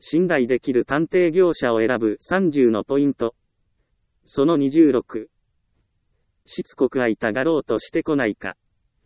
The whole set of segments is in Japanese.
信頼できる探偵業者を選ぶ30のポイント。その26。しつこく会いたがろうとしてこないか。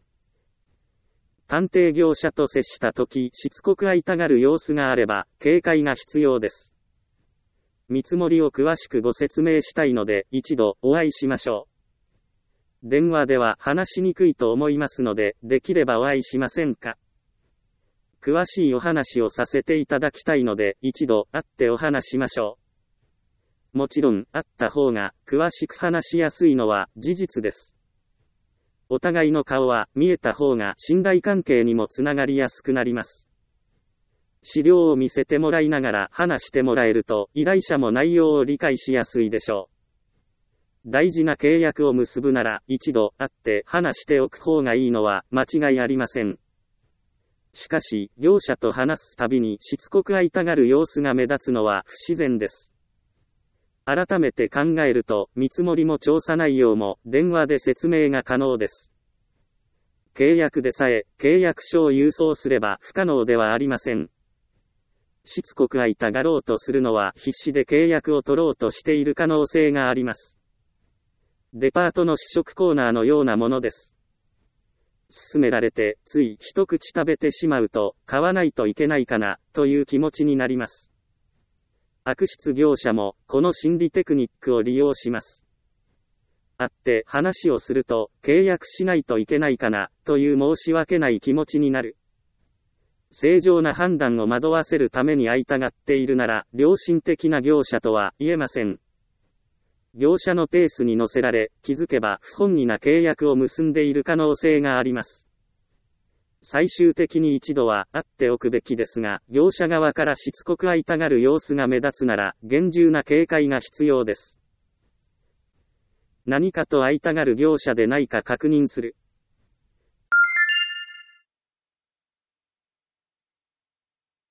探偵業者と接したとき、しつこく会いたがる様子があれば、警戒が必要です。見積もりを詳しくご説明したいので、一度お会いしましょう。電話では話しにくいと思いますので、できればお会いしませんか。詳しいお話をさせていただきたいので、一度会ってお話しましょう。もちろん、会った方が詳しく話しやすいのは事実です。お互いの顔は見えた方が信頼関係にもつながりやすくなります。資料を見せてもらいながら話してもらえると、依頼者も内容を理解しやすいでしょう。大事な契約を結ぶなら、一度会って話しておく方がいいのは間違いありません。しかし、業者と話すたびにしつこく会いたがる様子が目立つのは不自然です。改めて考えると、見積もりも調査内容も電話で説明が可能です。契約でさえ、契約書を郵送すれば不可能ではありません。しつこく会いたがろうとするのは必死で契約を取ろうとしている可能性があります。デパートの試食コーナーのようなものです。勧められて、つい一口食べてしまうと、買わないといけないかな、という気持ちになります。悪質業者も、この心理テクニックを利用します。会って話をすると、契約しないといけないかな、という申し訳ない気持ちになる。正常な判断を惑わせるために会いたがっているなら、良心的な業者とは言えません。業者のペースに乗せられ、気づけば不本意な契約を結んでいる可能性があります。最終的に一度は会っておくべきですが、業者側からしつこく会いたがる様子が目立つなら、厳重な警戒が必要です。何かと会いたがる業者でないか確認する。